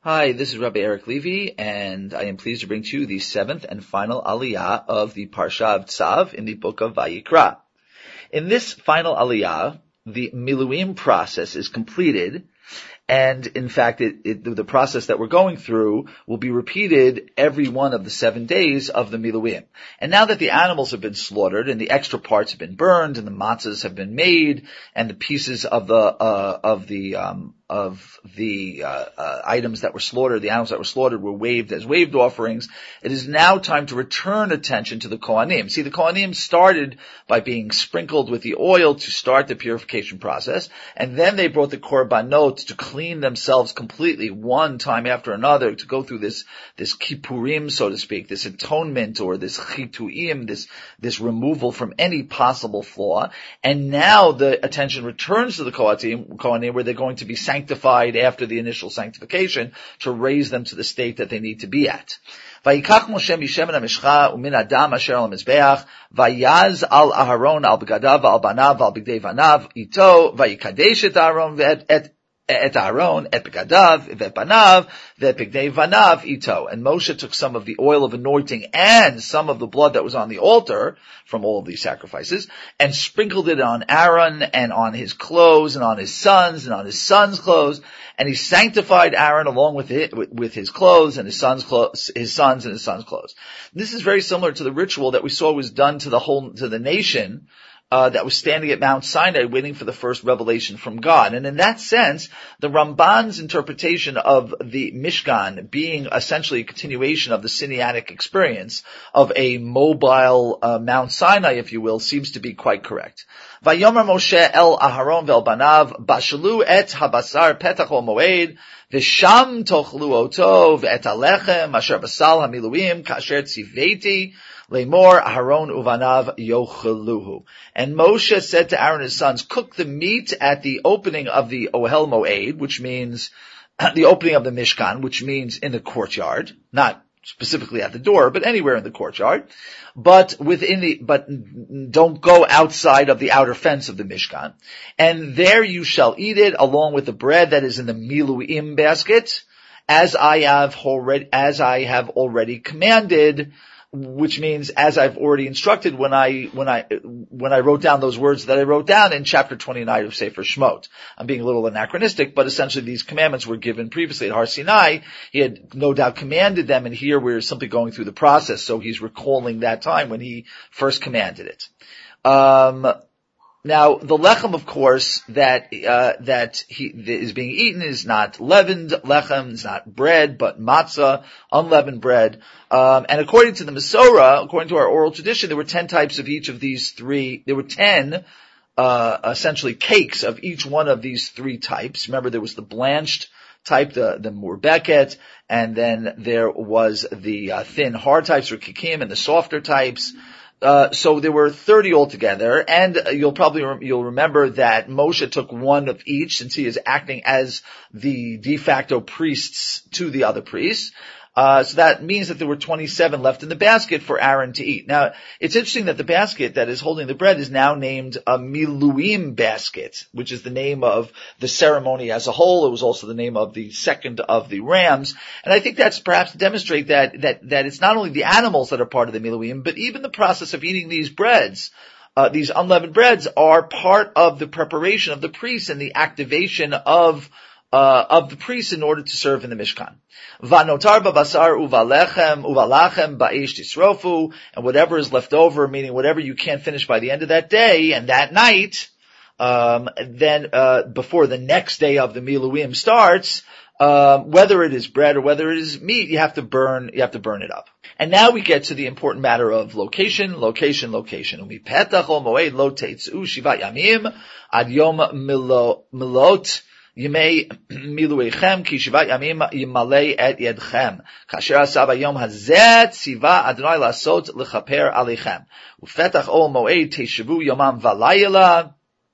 Hi, this is Rabbi Eric Levy, and I am pleased to bring to you the seventh and final aliyah of the Parsha of Tzav in the book of Vayikra. In this final aliyah, the Miluim process is completed, and in fact, the process that we're going through will be repeated every one of the 7 days of the Miluim. And now that the animals have been slaughtered, and the extra parts have been burned, and the matzahs have been made, and the pieces of the items that were slaughtered, the animals that were slaughtered were waved as waved offerings, it is now time to return attention to the Kohanim. See, the Kohanim started by being sprinkled with the oil to start the purification process, and then they brought the Korbanot to clean themselves completely one time after another, to go through this kippurim, so to speak, this atonement, or this chituim, this removal from any possible flaw. And now the attention returns to the Kohanim, where they're going to be sanctified after the initial sanctification, to raise them to the state that they need to be at. Vayikach Moshe mishemen hamishcha umin adam asher al mizbeach vayaz al Aharon al begadav al banav al bigdei vanav ito vayikadesh et Aharon et Aaron, et begadav, et banav, et bigdei vanav ito. And Moshe took some of the oil of anointing and some of the blood that was on the altar from all of these sacrifices, and sprinkled it on Aaron and on his clothes and on his sons and on his sons' clothes. And he sanctified Aaron along with his clothes and his sons and his sons' clothes. This is very similar to the ritual that we saw was done to the nation, that was standing at Mount Sinai waiting for the first revelation from God. And in that sense, the Ramban's interpretation of the Mishkan being essentially a continuation of the Sinaitic experience of a mobile Mount Sinai, if you will, seems to be quite correct. Vayomer Moshe el Aharon vel banav bashalu et habasar petach ol moed v'sham tochlu oto v'et alechem asher basal hamiluim kasher tziveti Lemor Aharon uvanav yocheluhu. And Moshe said to Aaron and his sons, cook the meat at the opening of the Ohel Moed, which means the opening of the Mishkan, which means in the courtyard, not specifically at the door, but anywhere in the courtyard. But don't go outside of the outer fence of the Mishkan. And there you shall eat it along with the bread that is in the Miluim basket, as I have already commanded, which means as I've already instructed when I wrote down those words that I wrote down in chapter 29 of Sefer Shemot. I'm being a little anachronistic, but essentially these commandments were given previously at Har Sinai. He had no doubt commanded them, and here we're simply going through the process, so he's recalling that time when he first commanded it. Now, the lechem, of course, that is being eaten is not leavened lechem, it's not bread, but matzah, unleavened bread. And according to the Masorah, according to our oral tradition, there were 10 types of each of these three. There were 10, essentially cakes of each one of these three types. Remember, there was the blanched type, the murbeket, and then there was the thin hard types, or kikim, and the softer types. So there were 30 altogether, and you'll remember that Moshe took one of each, since he is acting as the de facto priests to the other priests. So that means that there were 27 left in the basket for Aaron to eat. Now, it's interesting that the basket that is holding the bread is now named a Miluim basket, which is the name of the ceremony as a whole. It was also the name of the second of the rams. And I think that's perhaps to demonstrate that it's not only the animals that are part of the Miluim, but even the process of eating these breads. These unleavened breads are part of the preparation of the priests and the activation of the priests in order to serve in the Mishkan. Vanotar babasar uvalachem ba'ish tisrofu, and whatever is left over, meaning whatever you can't finish by the end of that day and that night, then before the next day of the Miluim starts, whether it is bread or whether it is meat, you have to burn it up. And now we get to the important matter of location. Umipetach ol moed lo teitzu shivat yamim ad yom milot Yimei miluechem ki shivat yamim yimalei et yedchem. Kasher asav hayom hazeh tziva Adonai lasot lechaper alechem. Ufetach ol moed teshavu yomam valayela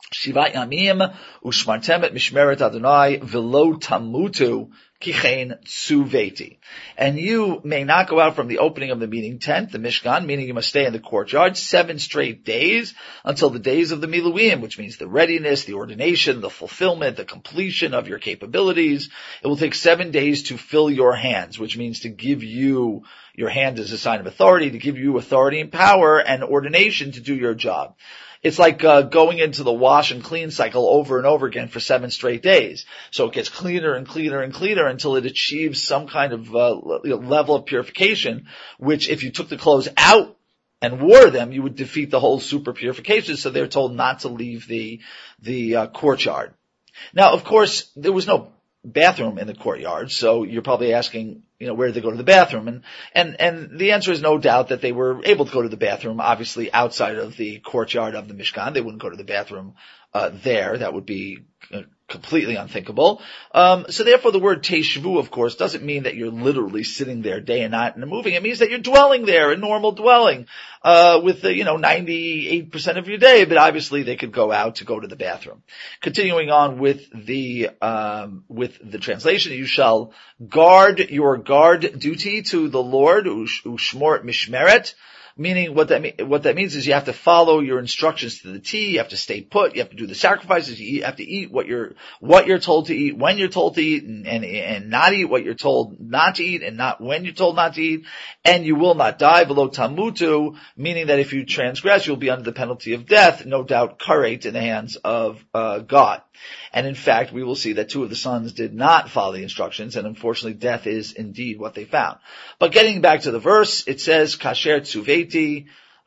Shivat Yamim Ushmartem et Mishmeret Adonai Velo Tamutu Kichein Tsuveti. And you may not go out from the opening of the meeting tent, the Mishkan, meaning you must stay in the courtyard 7 straight days until the days of the Miluim, which means the readiness, the ordination, the fulfillment, the completion of your capabilities. It will take 7 days to fill your hands, which means to give you your hand as a sign of authority, to give you authority and power and ordination to do your job. It's like going into the wash and clean cycle over and over again for 7 straight days. So it gets cleaner and cleaner and cleaner until it achieves some kind of level of purification, which if you took the clothes out and wore them, you would defeat the whole super purification. So they're told not to leave the courtyard. Now, of course, there was no bathroom in the courtyard, so you're probably asking, where did they go to the bathroom? And the answer is no doubt that they were able to go to the bathroom, obviously outside of the courtyard of the Mishkan. They wouldn't go to the bathroom there. That would be completely unthinkable. So therefore the word teshvu, of course, doesn't mean that you're literally sitting there day and night and moving. It means that you're dwelling there, a normal dwelling, with 98% of your day, but obviously they could go out to go to the bathroom. Continuing on with the translation, you shall guard your guard duty to the Lord, ushmort mishmeret. Meaning what that means is you have to follow your instructions to the T, you have to stay put, you have to do the sacrifices, you have to eat what you're told to eat, when you're told to eat, and not eat what you're told not to eat, and not when you're told not to eat, and you will not die, below tamutu, meaning that if you transgress, you'll be under the penalty of death, no doubt karet in the hands of God. And in fact, we will see that 2 of the sons did not follow the instructions, and unfortunately death is indeed what they found. But getting back to the verse, it says, kasher tsuveti,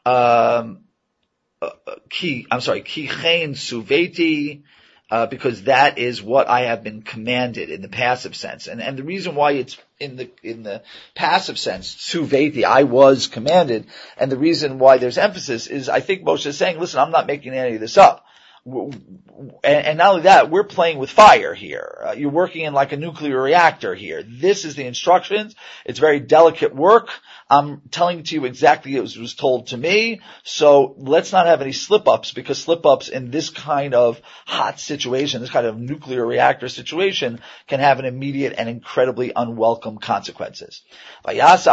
kichein tsuveti, because that is what I have been commanded in the passive sense. And the reason why it's in the passive sense, tsuveti, I was commanded, and the reason why there's emphasis is I think Moshe is saying, listen, I'm not making any of this up. And not only that, we're playing with fire here. You're working in like a nuclear reactor here. This is the instructions. It's very delicate work. I'm telling to you exactly as was told to me. So let's not have any slip-ups, because slip-ups in this kind of hot situation, this kind of nuclear reactor situation, can have an immediate and incredibly unwelcome consequences. And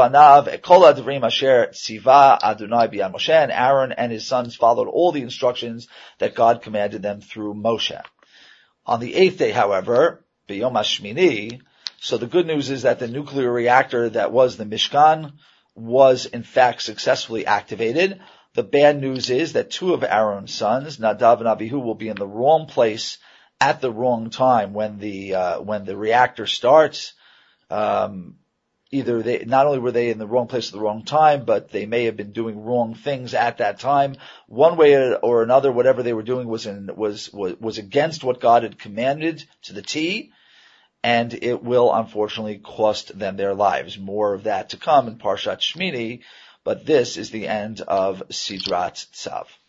Aaron and his sons followed all the instructions that God commanded them through Moshe. On the 8th day, however, B'yom HaShmini, so the good news is that the nuclear reactor that was the Mishkan was in fact successfully activated. The bad news is that 2 of Aaron's sons, Nadav and Abihu, will be in the wrong place at the wrong time when the reactor starts. Either not only were they in the wrong place at the wrong time, but they may have been doing wrong things at that time. One way or another, whatever they were doing was against what God had commanded to the T, and it will unfortunately cost them their lives. More of that to come in Parshat Shmini, but this is the end of Sidrat Tzav.